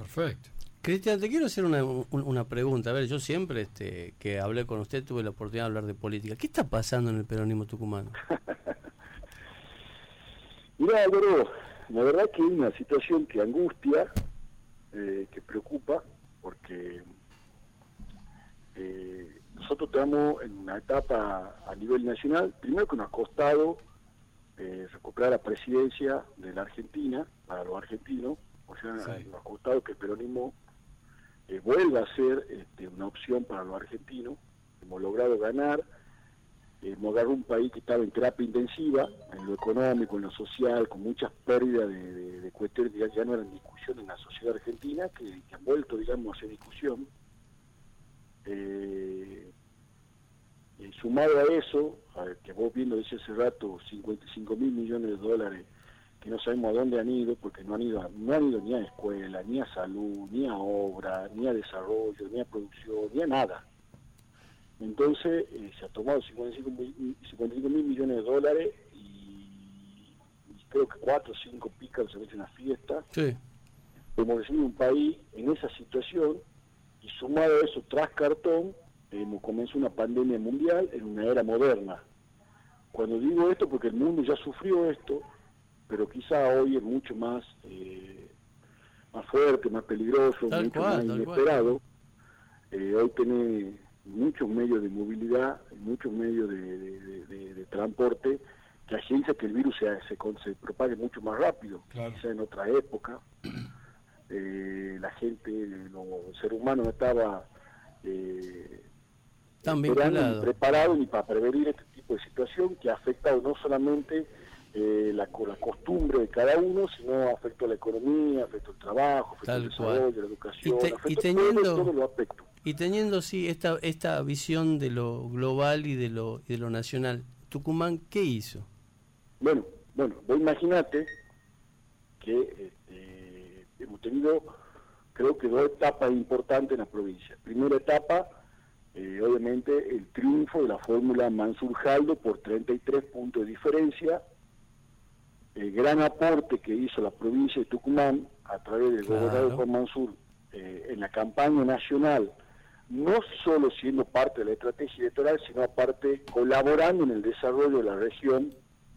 Perfecto. Cristian, te quiero hacer una pregunta. A ver, yo siempre que hablé con usted tuve la oportunidad de hablar de política. ¿Qué está pasando en el peronismo tucumano? Mirá, Álvaro, la verdad que hay una situación que angustia, que preocupa, porque nosotros estamos en una etapa a nivel nacional, primero que nos ha costado recuperar la presidencia de la Argentina para los argentinos, o sea, sí, nos ha costado que el peronismo vuelva a ser una opción para los argentinos. Hemos logrado ganar, hemos agarrado un país que estaba en terapia intensiva, en lo económico, en lo social, con muchas pérdidas de cuestiones que ya no eran discusión en la sociedad argentina, que han vuelto, digamos, a ser discusión. Sumado a eso, que vos viendo desde hace rato, 55.000 millones de dólares, que no sabemos a dónde han ido, porque no han ido ni a escuela, ni a salud, ni a obra, ni a desarrollo, ni a producción, ni a nada. Entonces se ha tomado 55.000 millones de dólares y creo que 4 o 5 pícaros se han hecho una fiesta. Sí. Hemos recibido un país en esa situación y sumado a eso, tras cartón, comenzó una pandemia mundial en una era moderna. Cuando digo esto, porque el mundo ya sufrió esto, pero quizá hoy es mucho más fuerte, más peligroso, mucho más inesperado. Hoy tenés muchos medios de movilidad, muchos medios de transporte, que agiliza que el virus se propague mucho más rápido, claro. Quizá en otra época. La gente, el ser humano no estaba ni preparado ni para prevenir este tipo de situación que ha afectado no solamente la costumbre de cada uno, sino afectó a la economía, afectó el trabajo, afectó el desarrollo, la educación, todos los aspectos. Y teniendo sí esta visión de lo global y de lo nacional, Tucumán, ¿qué hizo? Bueno, vos imaginate que hemos tenido, creo que 2 etapas importantes en la provincia. Primera etapa, obviamente, el triunfo de la fórmula Mansur-Jaldo por 33 puntos de diferencia, el gran aporte que hizo la provincia de Tucumán a través del gobernador Juan Mansur en la campaña nacional, no solo siendo parte de la estrategia electoral, sino aparte colaborando en el desarrollo de la región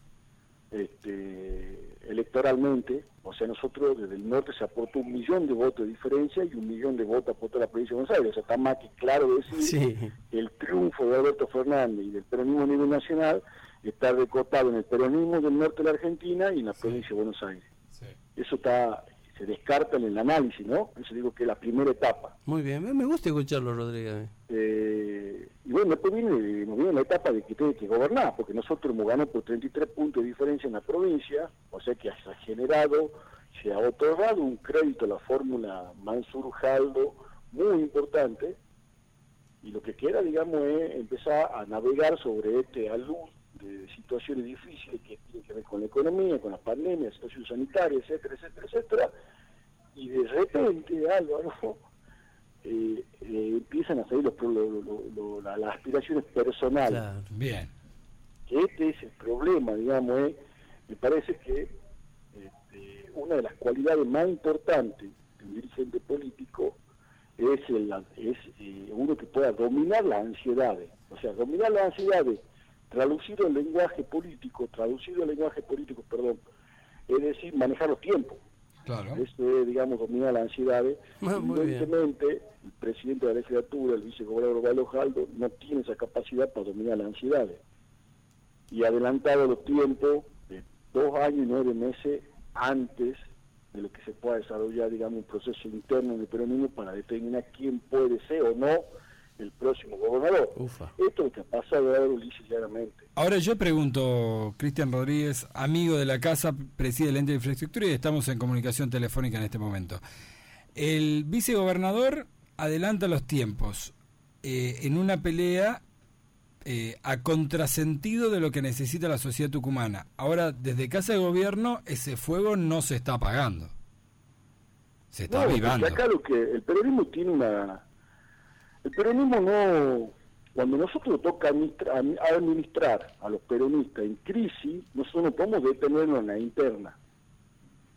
electoralmente. O sea, nosotros desde el norte se aportó 1 millón de votos de diferencia y 1 millón de votos aportó la provincia de Buenos Aires. O sea, está más que claro decir sí. El triunfo de Alberto Fernández y del peronismo a nivel nacional está recotado en el peronismo del norte de la Argentina y en la provincia de Buenos Aires. Sí. Eso se descarta en el análisis, ¿no? Eso digo que es la primera etapa. Muy bien, me gusta escucharlo, Rodríguez. Y bueno, después viene la etapa de que tiene que gobernar, porque nosotros hemos ganado por 33 puntos de diferencia en la provincia, o sea que se ha otorgado un crédito a la fórmula Mansur-Jaldo muy importante, y lo que queda, digamos, es empezar a navegar sobre a luz de situaciones difíciles que tienen que ver con la economía, con la pandemia, situación sanitaria, etcétera, y de repente, Álvaro, empiezan a salir las aspiraciones personales. Claro. Bien. Que este es el problema, digamos, me parece que una de las cualidades más importantes de un dirigente político es uno que pueda dominar las ansiedades. O sea, dominar las ansiedades, traducido al lenguaje político, es decir, manejar los tiempos. Claro. Eso es, digamos, dominar las ansiedades. Evidentemente, el presidente de la legislatura, el vicegobernador Osvaldo Jaldo, no tiene esa capacidad para dominar las ansiedades. Y adelantado los tiempos de 2 años y 9 meses antes de lo que se pueda desarrollar, digamos, un proceso interno en el peronismo para determinar quién puede ser o no el próximo gobernador. Ufa. Esto es lo que ha pasado ahora lisa y llanamente. Ahora yo pregunto, Cristian Rodríguez, amigo de la casa, preside el ente de infraestructura y estamos en comunicación telefónica en este momento. El vicegobernador adelanta los tiempos en una pelea a contrasentido de lo que necesita la sociedad tucumana. Ahora, desde Casa de Gobierno, ese fuego no se está apagando. Se está avivando. Acá lo que el peronismo tiene el peronismo no... Cuando nosotros toca administrar a los peronistas en crisis, nosotros no podemos detenernos en la interna.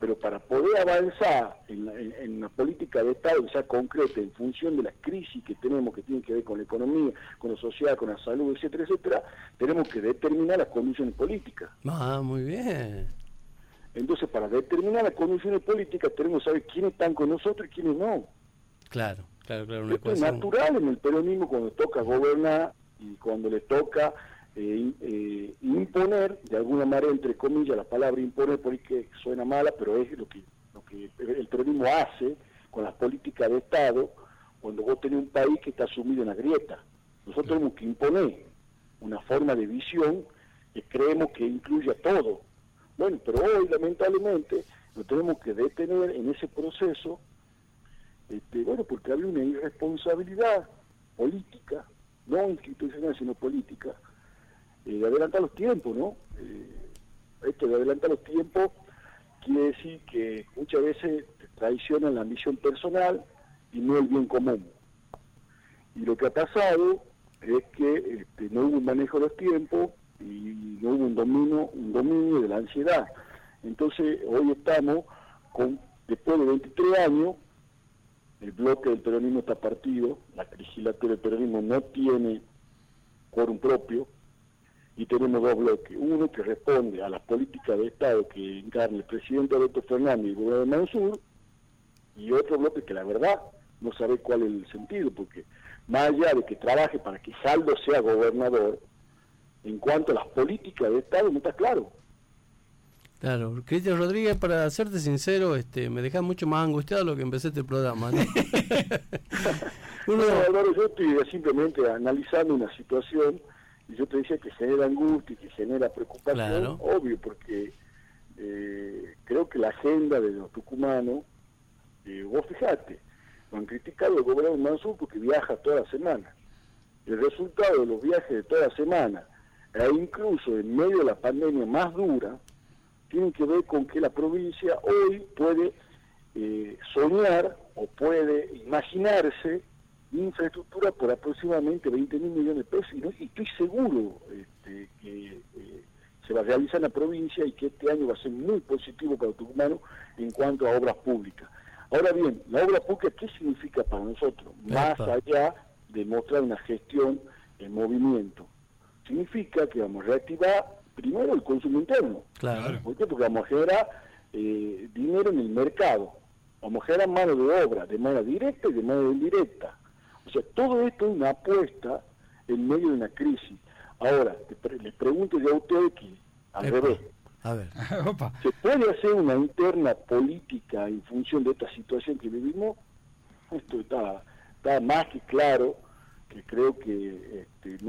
pero para poder avanzar en una política de Estado que sea concreta en función de las crisis que tenemos, que tienen que ver con la economía, con la sociedad, con la salud, etcétera, etcétera, tenemos que determinar las condiciones políticas. Ah, muy bien. Entonces, para determinar las condiciones políticas tenemos que saber quiénes están con nosotros y quiénes no. Claro, una Esto es ecuación. natural en el peronismo cuando toca gobernar y cuando le toca imponer, de alguna manera, entre comillas, la palabra imponer porque suena mala, pero es lo que el peronismo hace con las políticas de Estado cuando vos tenés un país que está sumido en la grieta. Nosotros tenemos que imponer una forma de visión que creemos que incluye a todo. Bueno, pero hoy, lamentablemente, nos tenemos que detener en ese proceso, porque había una irresponsabilidad política, no institucional, sino política, de adelantar los tiempos, ¿no? Esto de adelantar los tiempos quiere decir que muchas veces traicionan la ambición personal y no el bien común. Y lo que ha pasado es que no hubo un manejo de los tiempos y no hubo un dominio de la ansiedad. Entonces, hoy estamos después de 23 años, el bloque del peronismo está partido, la legislatura del peronismo no tiene quórum propio, y tenemos dos bloques. Uno que responde a las políticas de Estado que encarna el presidente Alberto Fernández y el gobierno de Mansur, y otro bloque que la verdad no sabe cuál es el sentido, porque más allá de que trabaje para que Saldo sea gobernador, en cuanto a las políticas de Estado no está claro. Claro, Cristian Rodríguez, para serte sincero, me dejas mucho más angustiado de lo que empecé este programa, ¿no? Álvaro, yo estoy simplemente analizando una situación, y yo te decía que genera angustia y que genera preocupación, claro. Obvio, porque creo que la agenda de los tucumanos, vos fijate, lo han criticado el gobernador Mansur porque viaja toda la semana. El resultado de los viajes de toda la semana, e incluso en medio de la pandemia más dura, tienen que ver con que la provincia hoy puede soñar o puede imaginarse infraestructura por aproximadamente 20.000 millones de pesos, y estoy seguro que se va a realizar en la provincia y que este año va a ser muy positivo para los tucumanos en cuanto a obras públicas. Ahora bien, la obra pública, ¿qué significa para nosotros? Más allá de mostrar una gestión en movimiento. Significa que vamos a reactivar primero el consumo interno. Claro. ¿Por qué? Porque vamos a generar dinero en el mercado. Vamos a generar mano de obra, de manera directa y de manera indirecta. O sea, todo esto es una apuesta en medio de una crisis. Ahora, les pregunto yo a ustedes que, al revés, a ver. ¿se puede hacer una interna política en función de esta situación que vivimos? Esto está más que claro, que creo que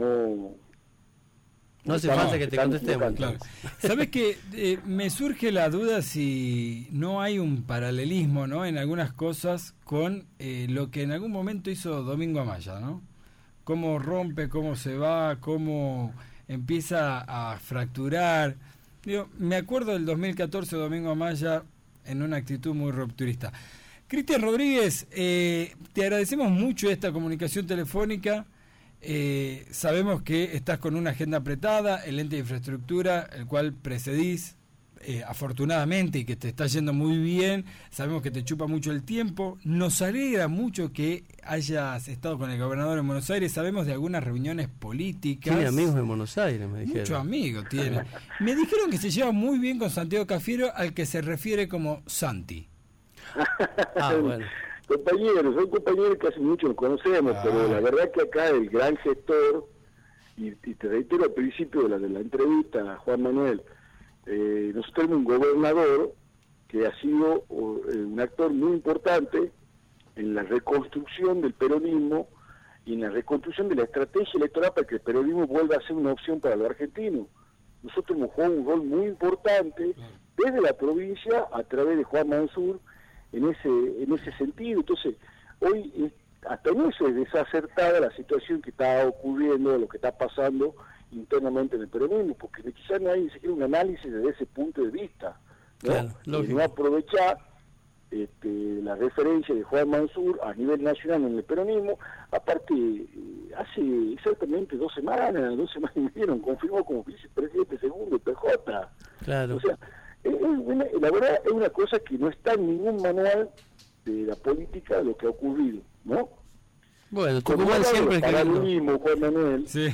no hace falta que te contestemos. Claro. ¿Sabes qué? Me surge la duda si no hay un paralelismo, ¿no?, en algunas cosas con lo que en algún momento hizo Domingo Amaya, ¿no? Cómo rompe, cómo se va, cómo empieza a fracturar. Digo, me acuerdo del 2014, Domingo Amaya en una actitud muy rupturista. Cristian Rodríguez, te agradecemos mucho esta comunicación telefónica. Sabemos que estás con una agenda apretada, el ente de infraestructura, el cual precedís afortunadamente, y que te está yendo muy bien. Sabemos que te chupa mucho el tiempo. Nos alegra mucho que hayas estado con el gobernador en Buenos Aires. Sabemos de algunas reuniones políticas. Tiene amigos en Buenos Aires, me dijeron. Muchos amigos tiene. Me dijeron que se lleva muy bien con Santiago Cafiero, al que se refiere como Santi. Bueno. Son compañeros que hace mucho nos conocemos, pero la verdad que acá el gran gestor, y te reitero al principio de la entrevista, Juan Manuel, nosotros tenemos un gobernador que ha sido un actor muy importante en la reconstrucción del peronismo y en la reconstrucción de la estrategia electoral para que el peronismo vuelva a ser una opción para los argentinos. Nosotros hemos jugado un rol muy importante desde la provincia a través de Juan Mansur en ese sentido. Entonces, hoy hasta en eso es desacertada la situación que está ocurriendo, lo que está pasando internamente en el peronismo, porque quizás no hay ni siquiera un análisis desde ese punto de vista, ¿no? Claro, No aprovechar la referencia de Juan Mansur a nivel nacional en el peronismo. Aparte, hace exactamente 2 semanas y media, confirmó como vicepresidente segundo de PJ. Claro. O sea, la verdad es una cosa que no está en ningún manual de la política lo que ha ocurrido, ¿no? Bueno, Tucumán siempre paralelismo, Juan Manuel, sí.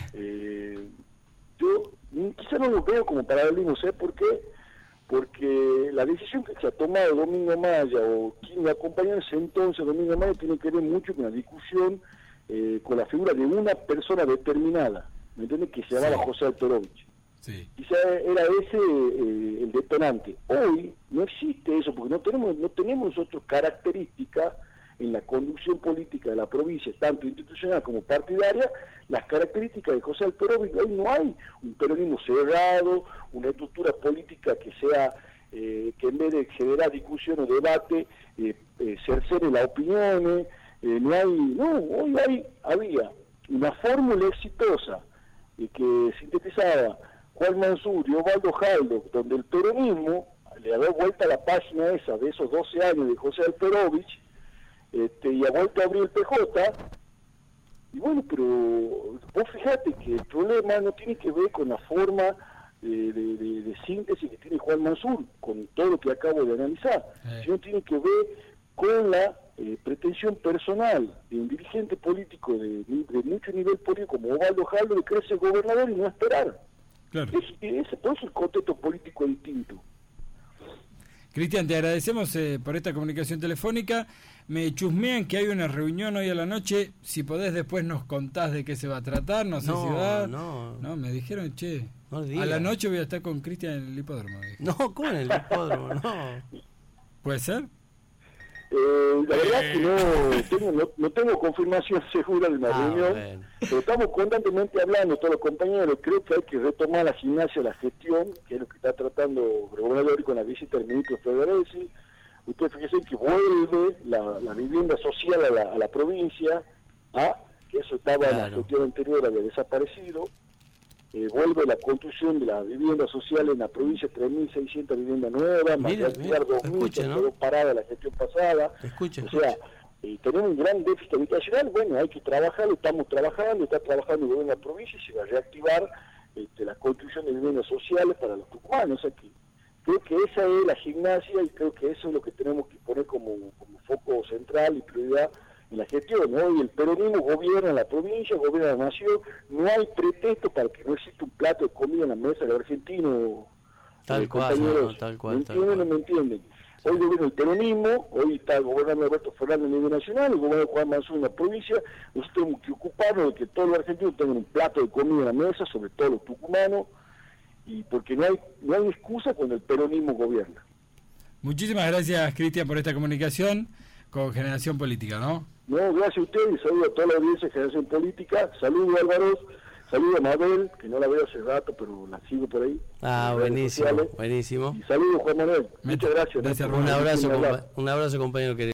Yo quizá no lo veo como paralelismo, ¿sé por qué? Porque la decisión que se ha tomado Domingo Maya o quien le acompañó en ese entonces Domingo Maya tiene que ver mucho con la discusión con la figura de una persona determinada, ¿me entiendes? Que se llamaba José Alperovich. Sí. Quizá era ese el detonante. Hoy no existe eso, porque no tenemos nosotros características en la conducción política de la provincia, tanto institucional como partidaria, las características de José Alperovich. Hoy no hay un peronismo cerrado, una estructura política que sea, que en vez de generar discusión o debate, cercene las opiniones, hoy había una fórmula exitosa que sintetizaba Juan Mansur y Osvaldo Jaldo, donde el peronismo le ha dado vuelta a la página esa de esos 12 años de José Alperovich, y ha vuelto a abrir el PJ, y bueno, pero vos fíjate que el problema no tiene que ver con la forma de síntesis que tiene Juan Mansur, con todo lo que acabo de analizar, sino tiene que ver con la pretensión personal de un dirigente político de mucho nivel político como Osvaldo Jaldo, de querer ser gobernador y no esperar. Claro. Todo es el contexto político distinto. Cristian, te agradecemos por esta comunicación telefónica. Me chusmean que hay una reunión hoy a la noche. Si podés, después nos contás de qué se va a tratar. No sé si va. No, me dijeron, a la noche voy a estar con Cristian en el hipódromo. No, ¿cómo en el hipódromo? No. ¿Puede ser? La verdad es que no tengo confirmación segura de una reunión, bueno. Pero estamos constantemente hablando, todos los compañeros. Creo que hay que retomar la gimnasia, la gestión, que es lo que está tratando el gobernador con la visita del ministro Federesi. Ustedes fíjense que vuelve la vivienda social a la provincia, que eso estaba en la gestión anterior, había desaparecido. Vuelve la construcción de la vivienda social en la provincia, 3.600 viviendas nuevas, más de 2.000, que quedó parada la gestión pasada. O sea, tenemos un gran déficit habitacional. Bueno, hay que trabajarlo, estamos trabajando, está trabajando el gobierno de la provincia y se va a reactivar la construcción de viviendas sociales para los tucumanos. O sea, que creo que esa es la gimnasia y creo que eso es lo que tenemos que poner como foco central y prioridad en la gestión. Hoy el peronismo gobierna la provincia, gobierna la nación, no hay pretexto para que no exista un plato de comida en la mesa del argentino. Tal cual. ¿Me entienden o no me entienden? Hoy gobierna el peronismo, hoy está gobernando Alberto Fernández a nivel nacional, el gobierno de Juan Mansur en la provincia. Nosotros tenemos que ocuparnos de que todos los argentinos tengan un plato de comida en la mesa, sobre todo los tucumanos, y porque no hay excusa cuando el peronismo gobierna. Muchísimas gracias, Cristian, por esta comunicación con Generación Política, ¿no? No, gracias a ustedes, saludo a toda la audiencia de Generación Política, saludo a Álvaro, saludo a Mabel, que no la veo hace rato, pero la sigo por ahí. Buenísimo. Y saludo a Juan Manuel, muchas gracias. Gracias, un abrazo, compañero querido.